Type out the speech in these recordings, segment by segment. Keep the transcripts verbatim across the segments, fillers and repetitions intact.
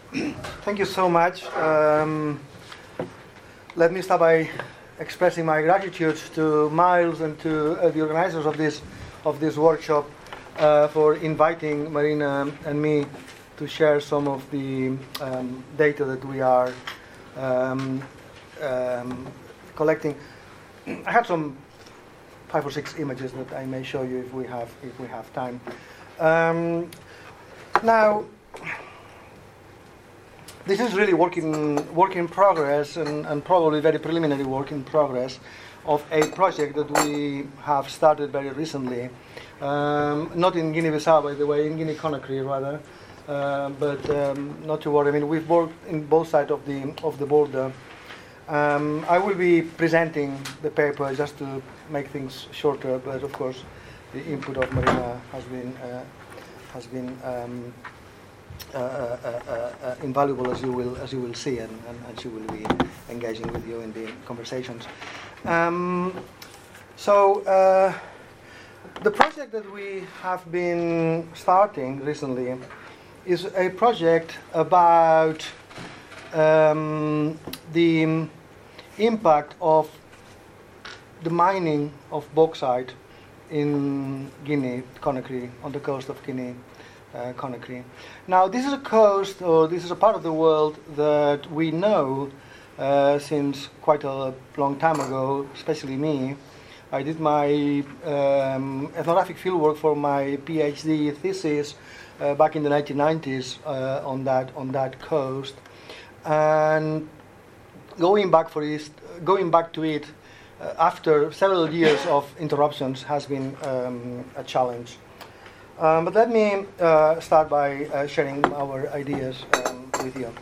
Thank you so much. Um, let me start by expressing my gratitude to Miles and to uh, the organizers of this of this workshop uh, for inviting Marina and me to share some of the um, data that we are um, um, collecting. I have some five or six images that I may show you if we have if we have time. Um, now. This is really work in, work in progress and, and probably very preliminary work in progress of a project that we have started very recently. Um, not in Guinea-Bissau, by the way, in Guinea-Conakry rather. Uh, but um, not to worry. I mean, we've worked in both sides of the of the border. Um, I will be presenting the paper just to make things shorter, but of course, the input of Marina has been uh, has been. Um, Uh, uh, uh, uh, invaluable, as you will as you will see, and, and, and she will be engaging with you in the conversations. Um, so uh, the project that we have been starting recently is a project about um, the impact of the mining of bauxite in Guinea, Conakry, on the coast of Guinea. Uh, Conakry. Now, this is a coast, or this is a part of the world that we know uh, since quite a long time ago, especially me. I did my um, ethnographic fieldwork for my PhD thesis uh, back in the nineteen nineties uh, on that on that coast, and going back for it, going back to it uh, after several years of interruptions has been um, a challenge. Um, but let me uh, start by uh, sharing our ideas um, with you.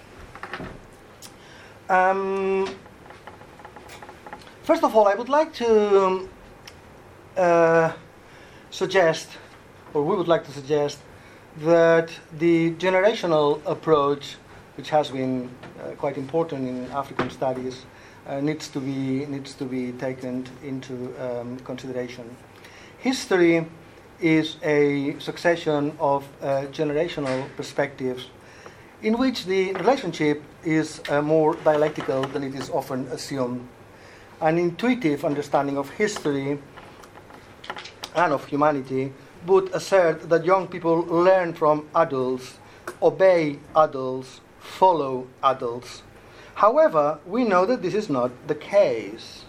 Um, first of all, I would like to uh, suggest, or we would like to suggest, that the generational approach, which has been uh, quite important in African studies, uh, needs to be needs to be taken into um, consideration. History is a succession of uh, generational perspectives in which the relationship is uh, more dialectical than it is often assumed. An intuitive understanding of history and of humanity would assert that young people learn from adults, obey adults, follow adults. However, we know that this is not the case.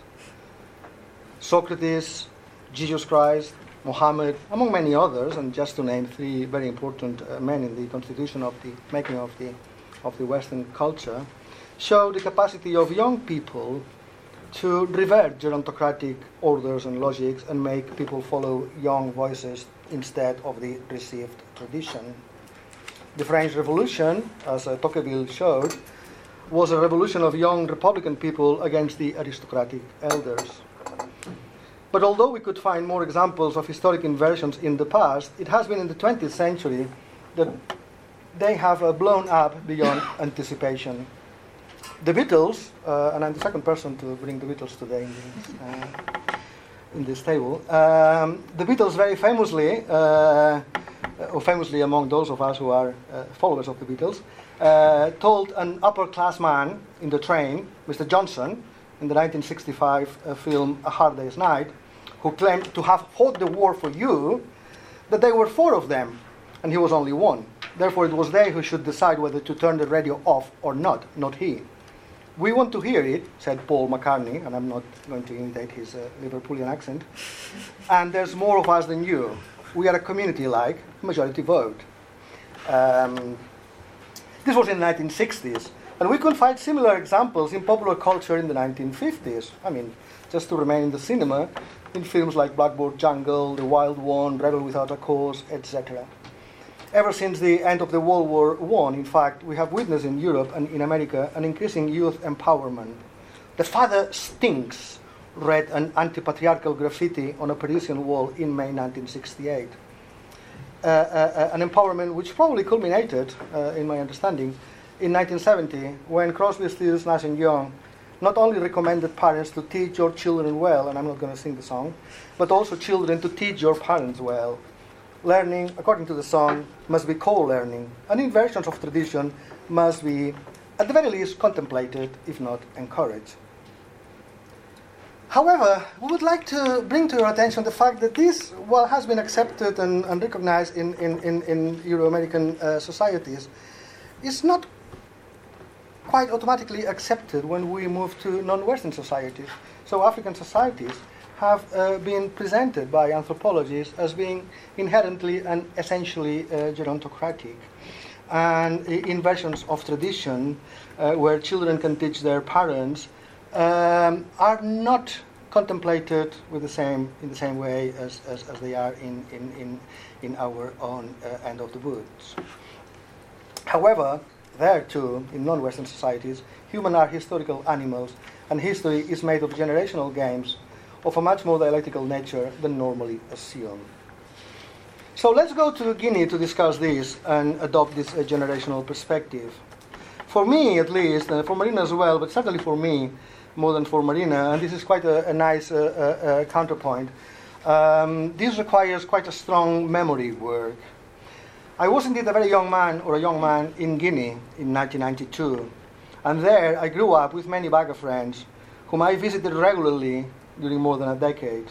Socrates, Jesus Christ, Muhammad, among many others, and just to name three very important uh, men in the constitution of the making of the of the Western culture, show the capacity of young people to revert gerontocratic orders and logics and make people follow young voices instead of the received tradition. The French Revolution, as uh, Tocqueville showed, was a revolution of young Republican people against the aristocratic elders. But although we could find more examples of historic inversions in the past, it has been in the twentieth century that they have uh, blown up beyond anticipation. The Beatles, uh, and I'm the second person to bring the Beatles today in this, uh, in this table, um, the Beatles very famously, uh, or famously among those of us who are uh, followers of the Beatles, uh, told an upper-class man in the train, Mister Johnson, in the nineteen sixty-five uh, film A Hard Day's Night, who claimed to have fought the war for you, that there were four of them, and he was only one. Therefore, it was they who should decide whether to turn the radio off or not, not he. We want to hear it, said Paul McCartney, and I'm not going to imitate his uh, Liverpoolian accent, and there's more of us than you. We are a community like majority vote. Um, this was in the nineteen sixties, and we could find similar examples in popular culture in the nineteen fifties. I mean, just to remain in the cinema, in films like Blackboard Jungle, The Wild One, Rebel Without a Cause, et cetera. Ever since the end of the World War One, in fact, we have witnessed in Europe and in America an increasing youth empowerment. The father stinks, read an anti-patriarchal graffiti on a Parisian wall in May nineteen sixty-eight. Uh, uh, an empowerment which probably culminated, uh, in my understanding, in nineteen seventy, when Crosby, Stills, Nash and Young not only recommended parents to teach your children well, and I'm not going to sing the song, but also children to teach your parents well. learning, according to the song, must be co-learning, and inversions of tradition must be, at the very least, contemplated, if not encouraged. However, we would like to bring to your attention the fact that this, while has been accepted and, and recognized in, in, in, in Euro-American uh, societies, is not quite automatically accepted when we move to non-Western societies. So African societies have uh, been presented by anthropologists as being inherently and essentially uh, gerontocratic. And inversions of tradition, uh, where children can teach their parents, Um, are not contemplated with the same in the same way as, as, as they are in, in, in, in our own uh, end of the woods. However, there too, in non-Western societies, humans are historical animals, and history is made of generational games of a much more dialectical nature than normally assumed. So let's go to Guinea to discuss this and adopt this uh, generational perspective. For me, at least, and for Marina as well, but certainly for me, more than for Marina, and this is quite a, a nice uh, uh, uh, counterpoint. Um, this requires quite a strong memory work. I was indeed a very young man, or a young man, in Guinea in nineteen ninety-two, and there I grew up with many Baga friends, whom I visited regularly during more than a decade.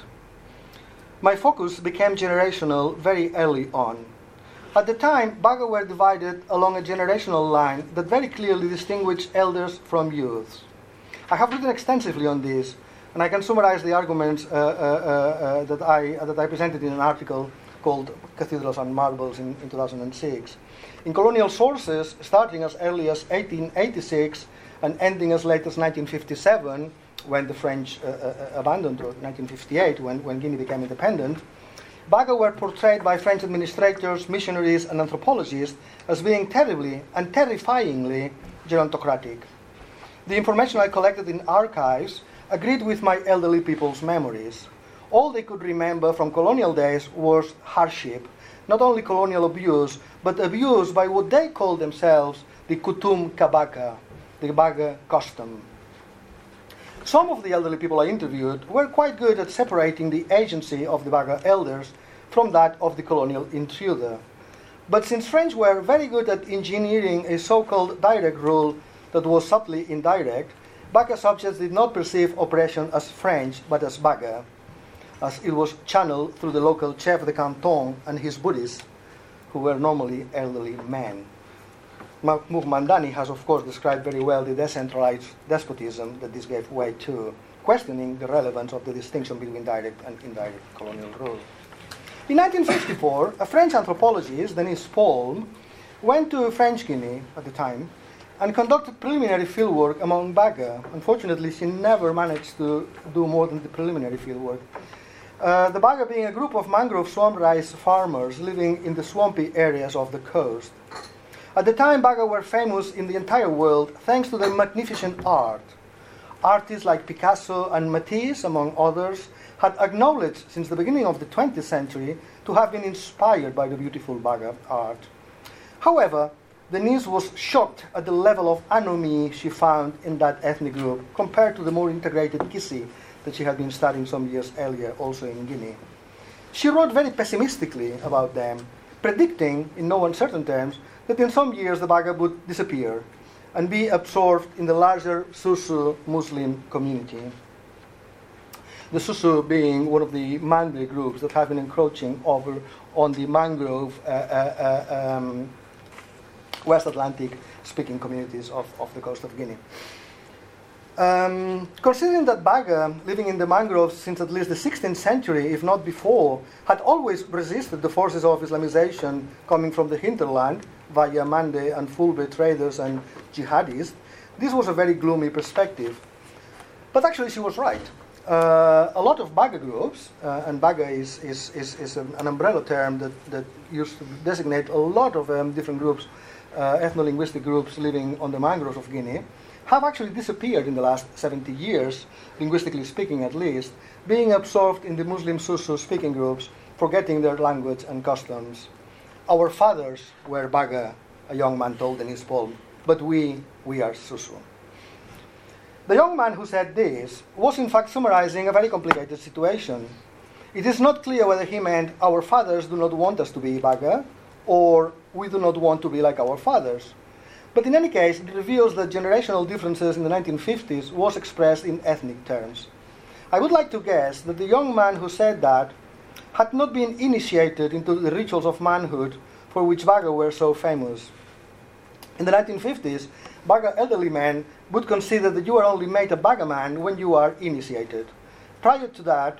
My focus became generational very early on. At the time, Baga were divided along a generational line that very clearly distinguished elders from youths. I have written extensively on this, and I can summarize the arguments uh, uh, uh, that, I, uh, that I presented in an article called Cathedrals and Marbles in, in two thousand six. In colonial sources, starting as early as eighteen eighty-six and ending as late as nineteen fifty-seven, when the French uh, uh, abandoned, or nineteen fifty-eight, when, when Guinea became independent, Baga were portrayed by French administrators, missionaries, and anthropologists as being terribly and terrifyingly gerontocratic. The information I collected in archives agreed with my elderly people's memories. All they could remember from colonial days was hardship, not only colonial abuse, but abuse by what they called themselves the Kutum Kabaka, the Baga custom. Some of the elderly people I interviewed were quite good at separating the agency of the Baga elders from that of the colonial intruder. But since French were very good at engineering a so-called direct rule that was subtly indirect, Baga subjects did not perceive oppression as French, but as Baga, as it was channeled through the local chef de canton and his Buddhists, who were normally elderly men. Mahmoud Mamdani has, of course, described very well the decentralized despotism that this gave way to, questioning the relevance of the distinction between direct and indirect colonial rule. In nineteen fifty-four, a French anthropologist, Denise Palm, went to French Guinea at the time and conducted preliminary fieldwork among Baga. Unfortunately, she never managed to do more than the preliminary fieldwork. Uh, the Baga being a group of mangrove swamp rice farmers living in the swampy areas of the coast. At the time, Baga were famous in the entire world thanks to their magnificent art. Artists like Picasso and Matisse, among others, had acknowledged since the beginning of the twentieth century to have been inspired by the beautiful Baga art. However, Denise was shocked at the level of anomie she found in that ethnic group compared to the more integrated Kissi that she had been studying some years earlier, also in Guinea. She wrote very pessimistically about them, predicting, in no uncertain terms, that in some years the Baga would disappear and be absorbed in the larger Susu Muslim community. The Susu being one of the Mandri groups that have been encroaching over on the mangrove uh, uh, uh, um, West Atlantic speaking communities of, of the coast of Guinea. Um, considering that Baga, living in the mangroves since at least the sixteenth century, if not before, had always resisted the forces of Islamization coming from the hinterland via Mande and Fulbe traders and jihadis, this was a very gloomy perspective. But actually she was right. Uh, a lot of Baga groups, uh, and Baga is, is, is, is an, an umbrella term that, that used to designate a lot of um, different groups, uh, ethno-linguistic groups living on the mangroves of Guinea, have actually disappeared in the last seventy years, linguistically speaking at least, being absorbed in the Muslim Susu speaking groups, forgetting their language and customs. Our fathers were Baga, a young man told Denise Palm, but we, we are Susu. The young man who said this was in fact summarizing a very complicated situation. It is not clear whether he meant our fathers do not want us to be Baga, or we do not want to be like our fathers. But in any case, it reveals that generational differences in the nineteen fifties was expressed in ethnic terms. I would like to guess that the young man who said that had not been initiated into the rituals of manhood for which Baga were so famous. In the nineteen fifties, Baga elderly men would consider that you are only made a Baga man when you are initiated. Prior to that,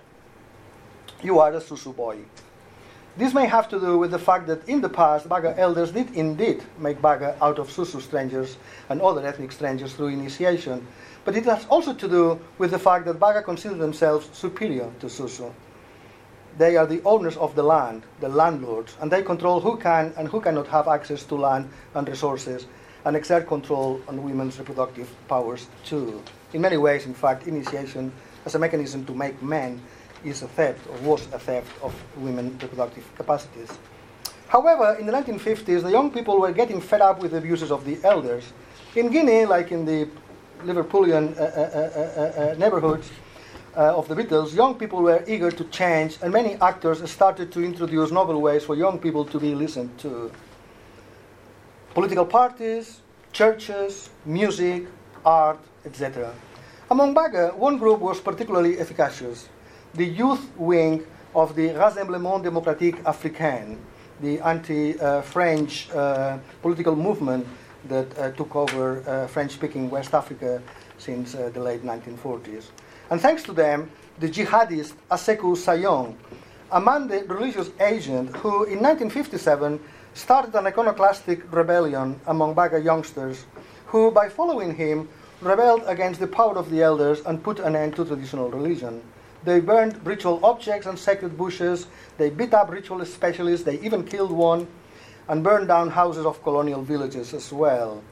you are a Susu boy. This may have to do with the fact that in the past, Baga elders did indeed make Baga out of Susu strangers and other ethnic strangers through initiation. But it has also to do with the fact that Baga consider themselves superior to Susu. They are the owners of the land, the landlords, and they control who can and who cannot have access to land and resources, and exert control on women's reproductive powers too. In many ways, in fact, initiation as a mechanism to make men is a theft, or was a theft, of women's reproductive capacities. However, in the nineteen fifties, the young people were getting fed up with the abuses of the elders. In Guinea, like in the Liverpoolian uh, uh, uh, uh, neighborhoods uh, of the Beatles, young people were eager to change, and many actors started to introduce novel ways for young people to be listened to. Political parties, churches, music, art, et cetera. Among Baga, one group was particularly efficacious: the youth wing of the Rassemblement Démocratique Africain, the anti-French uh, political movement that uh, took over uh, French-speaking West Africa since uh, the late nineteen forties. And thanks to them, the jihadist Assekou Sayong, a Mande religious agent who in nineteen fifty-seven started an iconoclastic rebellion among Baga youngsters who, by following him, rebelled against the power of the elders and put an end to traditional religion. They burned ritual objects and sacred bushes, they beat up ritual specialists, they even killed one, and burned down houses of colonial villages as well.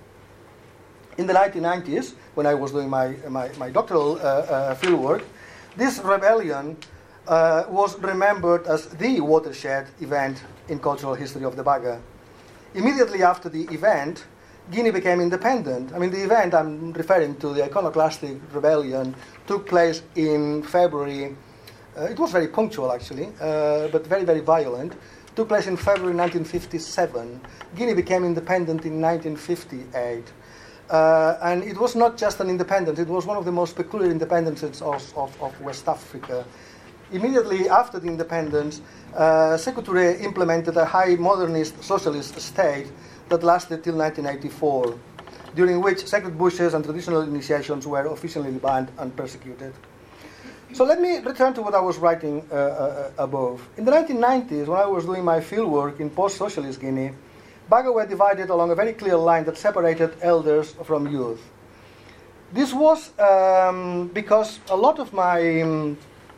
In the nineteen nineties, when I was doing my, my, my doctoral uh, uh, fieldwork, this rebellion uh, was remembered as the watershed event in cultural history of the Baga. Immediately after the event, Guinea became independent. I mean, the event I'm referring to, the iconoclastic rebellion, took place in February. Uh, it was very punctual, actually, uh, but very, very violent. Took place in February nineteen fifty-seven. Guinea became independent in nineteen fifty-eight. Uh, and it was not just an independence, it was one of the most peculiar independences of, of, of West Africa. Immediately after the independence, uh, Sékou Touré implemented a high modernist socialist state that lasted till nineteen eighty-four, during which sacred bushes and traditional initiations were officially banned and persecuted. So let me return to what I was writing uh, uh, above. In the nineteen nineties, when I was doing my fieldwork in post-socialist Guinea, Baga were divided along a very clear line that separated elders from youth. This was um, because a lot of my um,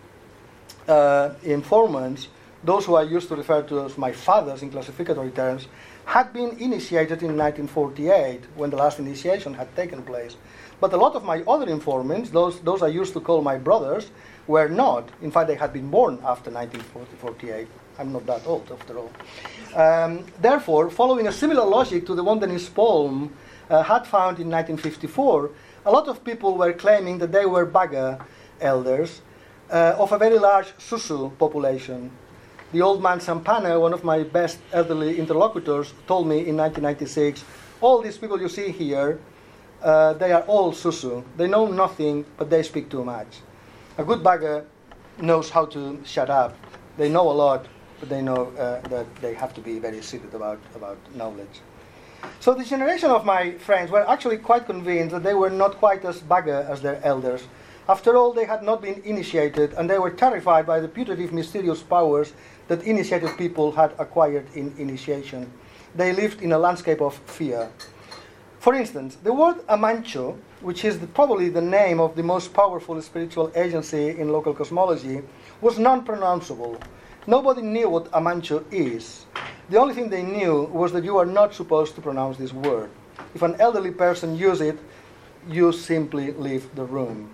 uh, informants, those who I used to refer to as my fathers in classificatory terms, had been initiated in nineteen forty-eight, when the last initiation had taken place. But a lot of my other informants, those, those I used to call my brothers, were not. In fact, they had been born after nineteen forty-eight. I'm not that old, after all. Um, therefore, following a similar logic to the one Denis Polm uh, had found in nineteen fifty-four, a lot of people were claiming that they were Baga elders uh, of a very large Susu population. The old man Sampana, one of my best elderly interlocutors, told me in nineteen ninety-six, all these people you see here, uh, they are all Susu. They know nothing, but they speak too much. A good Baga knows how to shut up. They know a lot, but they know uh, that they have to be very secret about, about knowledge. So the generation of my friends were actually quite convinced that they were not quite as Baga as their elders. After all, they had not been initiated, and they were terrified by the putative, mysterious powers that initiated people had acquired in initiation. They lived in a landscape of fear. For instance, the word Amancho, which is the, probably the name of the most powerful spiritual agency in local cosmology, was non-pronounceable. Nobody knew what Amancho is. The only thing they knew was that you are not supposed to pronounce this word. If an elderly person uses it, you simply leave the room.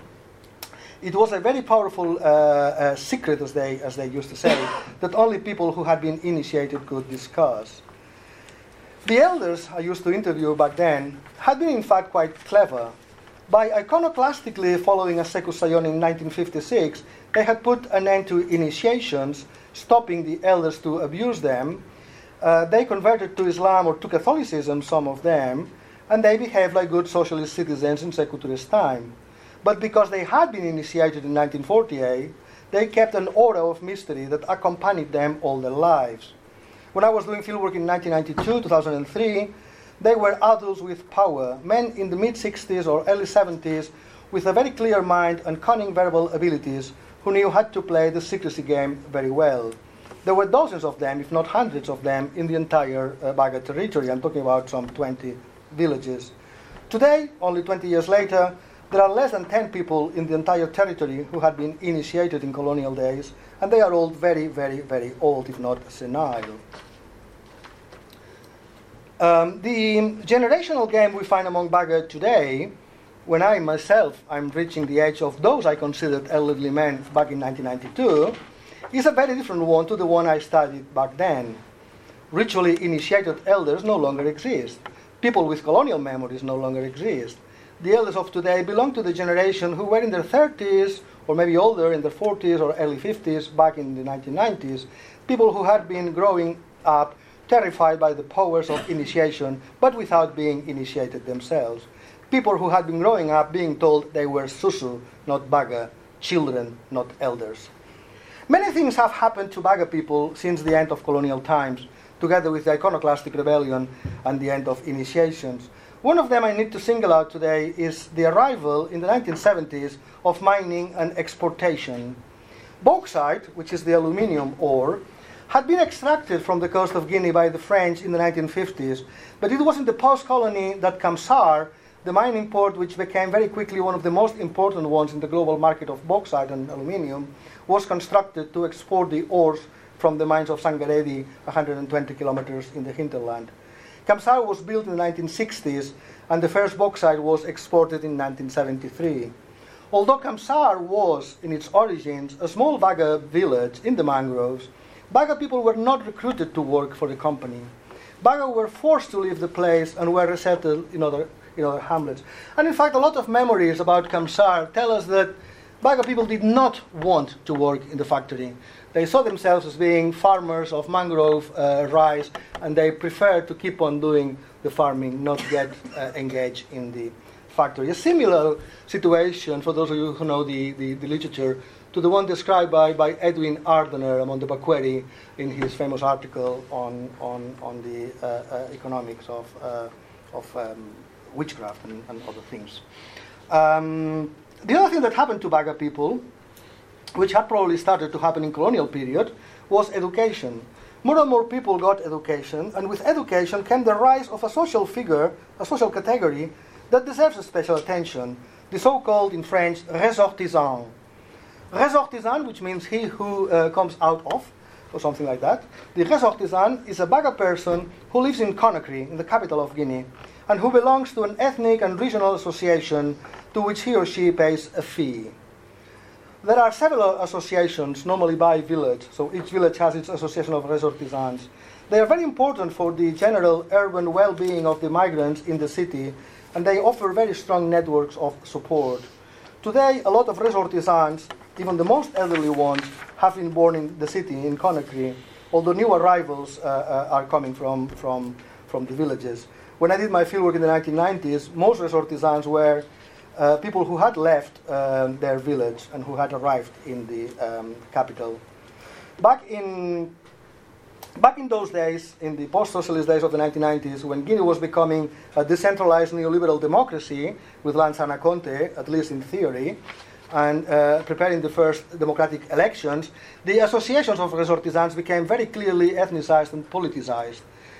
It was a very powerful uh, uh, secret, as they, as they used to say, that only people who had been initiated could discuss. The elders I used to interview back then had been in fact quite clever. By iconoclastically following a Secus Sayoni in nineteen fifty-six, they had put an end to initiations, stopping the elders to abuse them. Uh, they converted to Islam or to Catholicism, some of them, and they behaved like good socialist citizens in Sekou Touré's time. But because they had been initiated in nineteen forty-eight, they kept an aura of mystery that accompanied them all their lives. When I was doing fieldwork in nineteen ninety-two, two thousand three, they were adults with power, men in the mid-sixties or early seventies with a very clear mind and cunning verbal abilities who knew how to play the secrecy game very well. There were dozens of them, if not hundreds of them, in the entire uh, Baga territory. I'm talking about some twenty villages. Today, only twenty years later, there are less than ten people in the entire territory who had been initiated in colonial days, and they are all very, very, very old, if not senile. Um, the generational game we find among Baga today, when I myself am reaching the age of those I considered elderly men back in nineteen ninety-two, is a very different one to the one I studied back then. Ritually initiated elders no longer exist. People with colonial memories no longer exist. The elders of today belong to the generation who were in their thirties, or maybe older, in their forties or early fifties, back in the nineteen nineties, people who had been growing up terrified by the powers of initiation, but without being initiated themselves. People who had been growing up being told they were susu, not Baga, children, not elders. Many things have happened to Baga people since the end of colonial times, together with the iconoclastic rebellion and the end of initiations. One of them I need to single out today is the arrival in the nineteen seventies of mining and exportation. Bauxite, which is the aluminium ore, had been extracted from the coast of Guinea by the French in the nineteen fifties, but it was in the post-colony that Kamsar, the mining port which became very quickly one of the most important ones in the global market of bauxite and aluminium, was constructed to export the ores from the mines of Sangaredi, one hundred twenty kilometers in the hinterland. Kamsar was built in the nineteen sixties, and the first bauxite was exported in nineteen seventy-three. Although Kamsar was, in its origins, a small Baga village in the mangroves, Baga people were not recruited to work for the company. Baga were forced to leave the place and were resettled in other, in other hamlets. And in fact, a lot of memories about Kamsar tell us that Baga people did not want to work in the factory. They saw themselves as being farmers of mangrove uh, rice, and they preferred to keep on doing the farming, not get uh, engaged in the factory. A similar situation, for those of you who know the, the, the literature, to the one described by, by Edwin Ardener among the Bakweri in his famous article on, on, on the uh, uh, economics of, uh, of um, witchcraft and, and other things. Um, the other thing that happened to Baga people, which had probably started to happen in colonial period, was education. More and more people got education, and with education came the rise of a social figure, a social category, that deserves a special attention, the so-called, in French, ressortissant. Ressortissant, which means he who uh, comes out of, or something like that. The ressortissant is a Baga person who lives in Conakry, in the capital of Guinea, and who belongs to an ethnic and regional association to which he or she pays a fee. There are several associations, normally by village, so each village has its association of ressortissants. They are very important for the general urban well-being of the migrants in the city, and they offer very strong networks of support. Today, a lot of ressortissants, even the most elderly ones, have been born in the city, in Conakry, although new arrivals uh, uh, are coming from, from, from the villages. When I did my fieldwork in the nineteen nineties, most ressortissants were uh, people who had left um, their village and who had arrived in the um, capital. Back in, back in those days, in the post-socialist days of the nineteen nineties, when Guinea was becoming a decentralized neoliberal democracy with Lansana Conte, at least in theory, and uh, preparing the first democratic elections, the associations of ressortissants became very clearly ethnicized and politicized.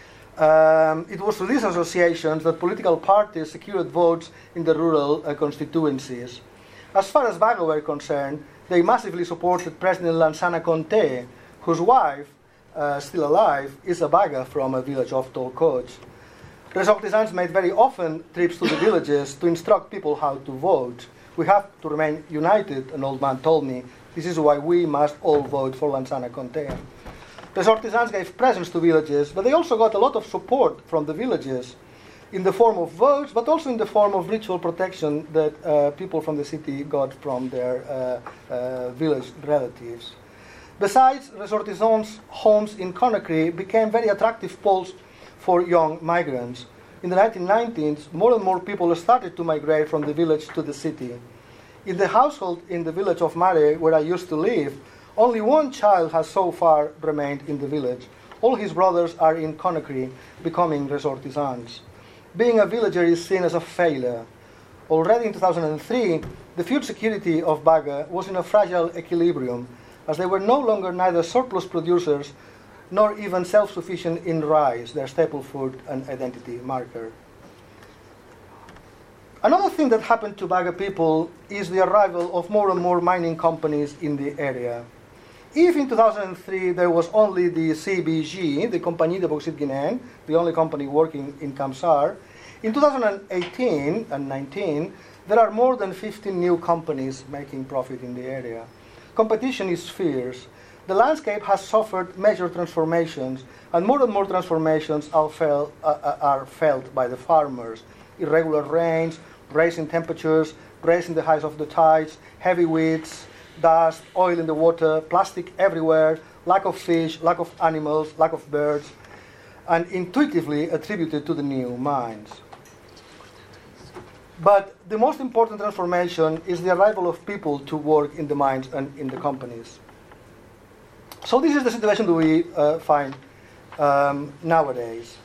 Um, it was through these associations that political parties secured votes in the rural uh, constituencies. As far as Baga were concerned, they massively supported President Lansana Conte, whose wife, uh, still alive, is a Baga from a village of Tolkoch. Ressortissants made very often trips to the villages to instruct people how to vote. We have to remain united, an old man told me. This is why we must all vote for Lansana Conte. Ressortissants gave presents to villages, but they also got a lot of support from the villages. in the form of votes, but also in the form of ritual protection that uh, people from the city got from their uh, uh, village relatives. Besides, ressortissants' homes in Conakry became very attractive poles for young migrants. In the nineteen nineties, more and more people started to migrate from the village to the city. In the household in the village of Mare, where I used to live, only one child has so far remained in the village. All his brothers are in Conakry, becoming ressortissants. Being a villager is seen as a failure. Already in two thousand three, the food security of Baga was in a fragile equilibrium, as they were no longer neither surplus producers nor even self-sufficient in rice, their staple food and identity marker. Another thing that happened to Baga people is the arrival of more and more mining companies in the area. If in two thousand three there was only the C B G, the Compagnie de Bauxite Guinéenne, the only company working in Kamsar, in two thousand eighteen and nineteen there are more than fifteen new companies making profit in the area. Competition is fierce. The landscape has suffered major transformations, and more and more transformations are felt, uh, are felt by the farmers. Irregular rains, rising temperatures, raising the heights of the tides, heavy winds, dust, oil in the water, plastic everywhere, lack of fish, lack of animals, lack of birds, and intuitively attributed to the new mines. But the most important transformation is the arrival of people to work in the mines and in the companies. So this is the situation that we uh, find um, nowadays.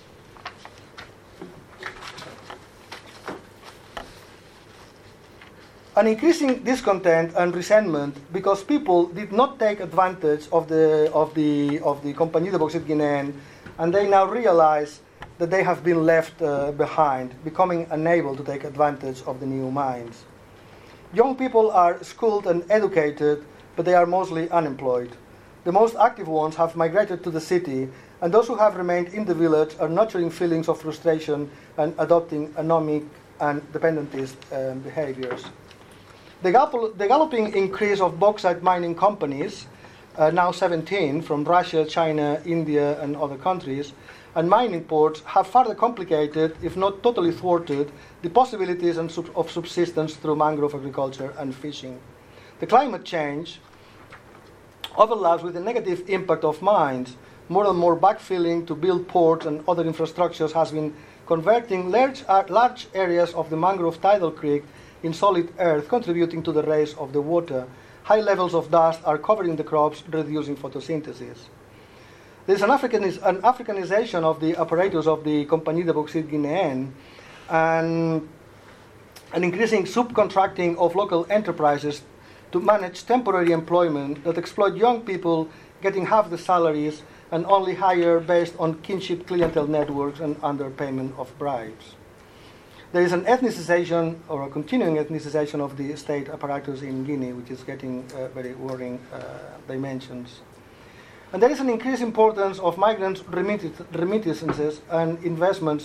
An increasing discontent and resentment because people did not take advantage of the of the of the Compagnie de Bauxite Guinéenne, and they now realize that they have been left uh, behind, becoming unable to take advantage of the new mines. Young people are schooled and educated, but they are mostly unemployed. The most active ones have migrated to the city, and those who have remained in the village are nurturing feelings of frustration and adopting anomic and dependentist um, behaviors. The, gall- the galloping increase of bauxite mining companies, uh, now seventeen, from Russia, China, India, and other countries, and mining ports have further complicated, if not totally thwarted, the possibilities and sub- of subsistence through mangrove agriculture and fishing. The climate change overlaps with the negative impact of mines. More and more backfilling to build ports and other infrastructures has been converting large, uh, large areas of the mangrove tidal creek in solid earth, contributing to the rise of the water. High levels of dust are covering the crops, reducing photosynthesis. There is an, Africanis- an Africanization of the apparatus of the Compagnie de Bauxite Guinéenne, and an increasing subcontracting of local enterprises to manage temporary employment that exploit young people, getting half the salaries and only hire based on kinship clientele networks and underpayment of bribes. There is an ethnicization, or a continuing ethnicization of the state apparatus in Guinea, which is getting uh, very worrying uh, dimensions. And there is an increased importance of migrant remittances and investments,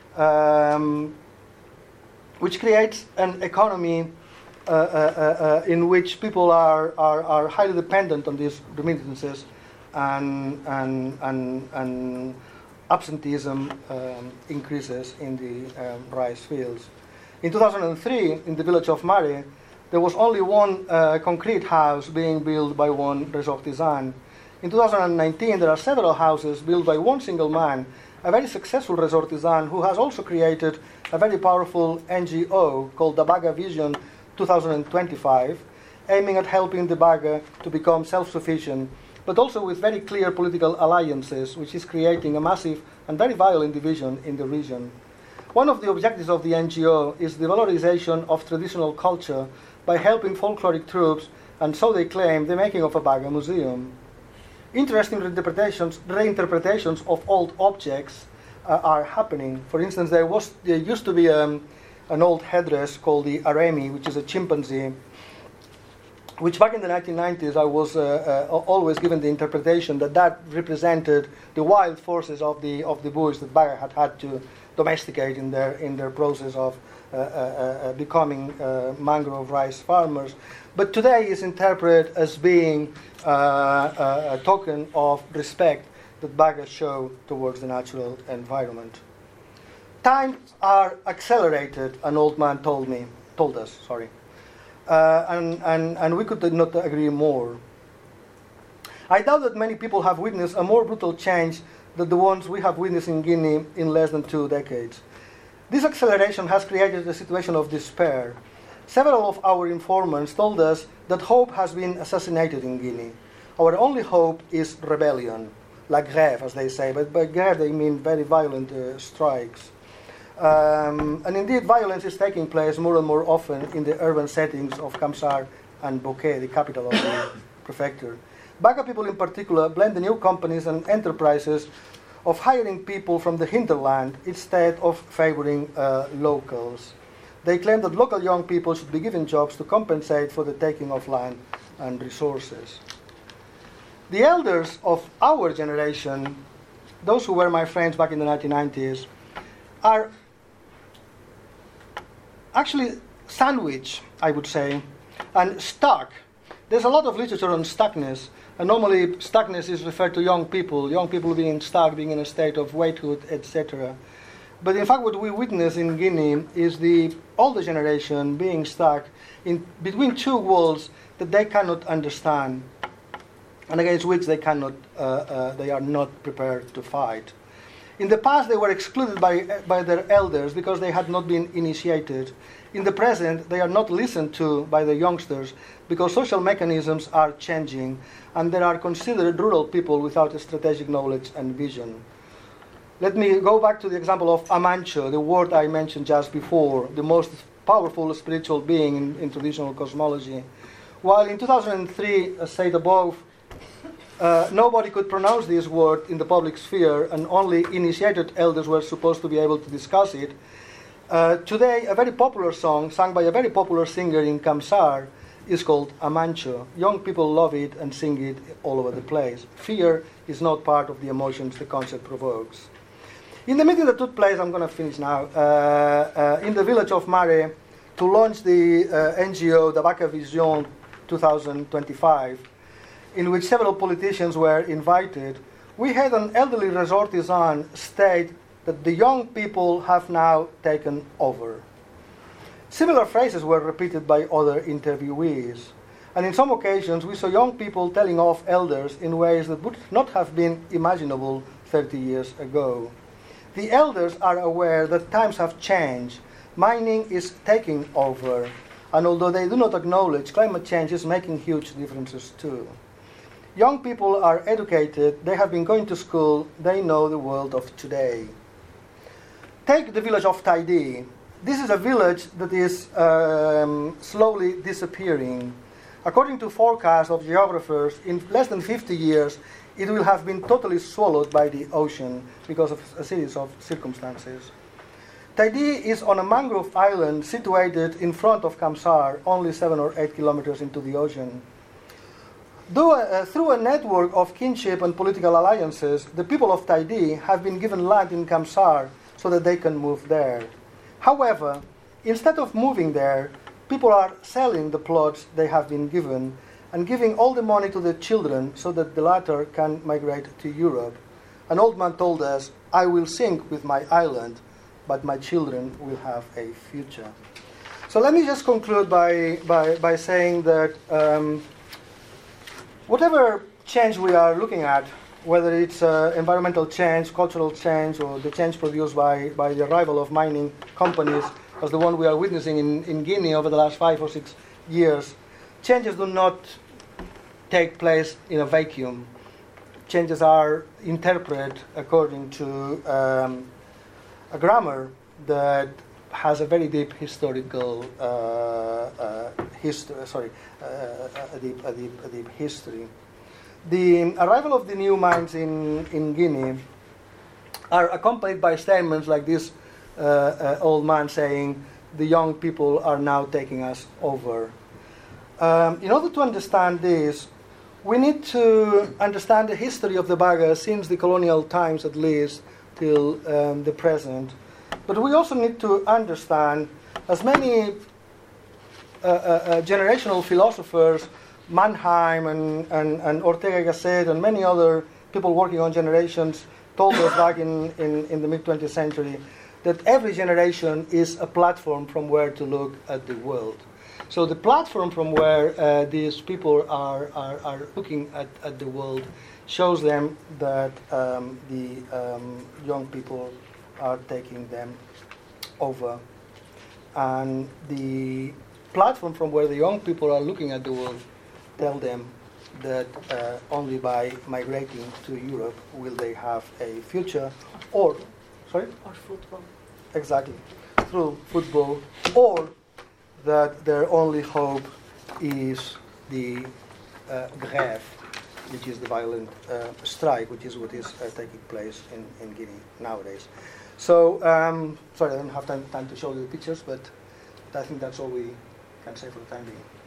um, which creates an economy uh, uh, uh, in which people are, are, are highly dependent on these remittances, and, and, and, and absenteeism um, increases in the um, rice fields. In two thousand three, in the village of Mare, there was only one uh, concrete house being built by one ressortissant. In two thousand nineteen, there are several houses built by one single man, a very successful ressortissant who has also created a very powerful N G O called the Baga Vision twenty twenty-five, aiming at helping the Baga to become self-sufficient, but also with very clear political alliances, which is creating a massive and very violent division in the region. One of the objectives of the N G O is the valorization of traditional culture by helping folkloric troops, and so they claim, the making of a Baga museum. Interesting reinterpretations, reinterpretations of old objects uh, are happening. For instance, there was there used to be um, an old headdress called the aremi, which is a chimpanzee, which back in the nineteen nineties I was uh, uh, always given the interpretation that that represented the wild forces of the of the bush that Baga had had to domesticate in their in their process of uh, uh, uh, becoming uh, mangrove rice farmers. But today is interpreted as being uh, a, a token of respect that Baga show towards the natural environment. Times are accelerated, an old man told me, told us, sorry. Uh, and, and, and we could not agree more. I doubt that many people have witnessed a more brutal change than the ones we have witnessed in Guinea in less than two decades. This acceleration has created a situation of despair. Several of our informants told us that hope has been assassinated in Guinea. Our only hope is rebellion, la grève, as they say, but by grève they mean very violent uh, strikes. Um, and indeed, violence is taking place more and more often in the urban settings of Kamsar and Bokeh, the capital of the prefecture. Baga people in particular blame the new companies and enterprises of hiring people from the hinterland instead of favoring uh, locals. They claim that local young people should be given jobs to compensate for the taking of land and resources. The elders of our generation, those who were my friends back in the nineteen nineties, are actually sandwiched, I would say, and stuck. There's a lot of literature on stuckness, and normally stuckness is referred to young people, young people being stuck, being in a state of waithood, et cetera. But in fact, what we witness in Guinea is the older generation being stuck in between two walls that they cannot understand, and against which they cannot, uh, uh, they are not prepared to fight. In the past, they were excluded by, by their elders because they had not been initiated. In the present, they are not listened to by the youngsters because social mechanisms are changing, and they are considered rural people without a strategic knowledge and vision. Let me go back to the example of Amancho, the word I mentioned just before, the most powerful spiritual being in, in traditional cosmology. While in two thousand three, as said above, Uh, nobody could pronounce this word in the public sphere, and only initiated elders were supposed to be able to discuss it. Uh, today, a very popular song, sung by a very popular singer in Kamsar, is called Amancho. Young people love it and sing it all over the place. Fear is not part of the emotions the concert provokes. In the meeting that took place, I'm going to finish now, uh, uh, in the village of Mare, to launch the uh, N G O Dabaka Vision twenty twenty-five, in which several politicians were invited, we had an elderly ressortissant state that the young people have now taken over. Similar phrases were repeated by other interviewees. And in some occasions, we saw young people telling off elders in ways that would not have been imaginable thirty years ago. The elders are aware that times have changed. Mining is taking over. And although they do not acknowledge, climate change is making huge differences too. Young people are educated, they have been going to school, they know the world of today. Take the village of Taidi. This is a village that is um, slowly disappearing. According to forecasts of geographers, in less than fifty years, it will have been totally swallowed by the ocean because of a series of circumstances. Taidi is on a mangrove island situated in front of Kamsar, only seven or eight kilometers into the ocean. Though, uh, through a network of kinship and political alliances, the people of Taidi have been given land in Kamsar so that they can move there. However, instead of moving there, people are selling the plots they have been given and giving all the money to the children so that the latter can migrate to Europe. An old man told us, "I will sink with my island, but my children will have a future." So let me just conclude by, by, by saying that um, whatever change we are looking at, whether it's uh, environmental change, cultural change, or the change produced by, by the arrival of mining companies, as the one we are witnessing in, in Guinea over the last five or six years, changes do not take place in a vacuum. Changes are interpreted according to um, a grammar that has a very deep historical uh, uh, history. Sorry, uh, a, deep, a, deep, a deep history. The arrival of the new mines in, in Guinea are accompanied by statements like this uh, uh, old man saying, "The young people are now taking us over." Um, in order to understand this, we need to understand the history of the Baga since the colonial times, at least, till um, the present. But we also need to understand, as many uh, uh, uh, generational philosophers, Mannheim and, and, and Ortega y Gasset and many other people working on generations told us back in, in, in the mid twentieth century, that every generation is a platform from where to look at the world. So the platform from where uh, these people are, are, are looking at, at the world shows them that um, the um, young people are taking them over. And the platform from where the young people are looking at the world tell them that uh, only by migrating to Europe will they have a future, or, sorry? Or football. Exactly, through football, or that their only hope is the uh, grève, which is the violent uh, strike, which is what is uh, taking place in, in Guinea nowadays. So, um, sorry, I don't have time, time to show you the pictures, but I think that's all we can say for the time being.